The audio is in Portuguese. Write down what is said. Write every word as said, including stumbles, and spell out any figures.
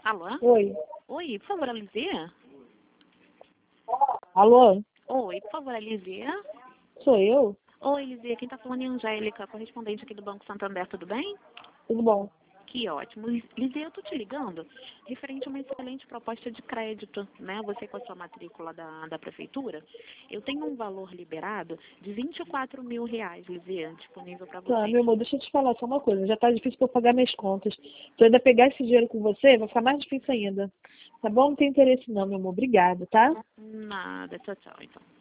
Alô? Oi. Oi, por favor, a Lizia? Alô? Oi, por favor, a Lizia? Sou eu? Oi, Lizia, quem tá falando é a Angélica, correspondente aqui do Banco Santander, tudo bem? Tudo bom? Que ótimo. Liz- Lizia, eu tô te ligando referente a uma excelente proposta de crédito, né? Você com a sua matrícula da, da prefeitura. Eu tenho um valor liberado de vinte e quatro mil reais, Lizia, disponível para Tá, você. meu amor, deixa eu te falar só uma coisa. Já tá difícil pra eu pagar minhas contas. Se eu ainda pegar esse dinheiro com você, vai ficar mais difícil ainda. Tá bom? Não tem interesse não, meu amor. Obrigada, tá? Nada, tchau, tchau, então.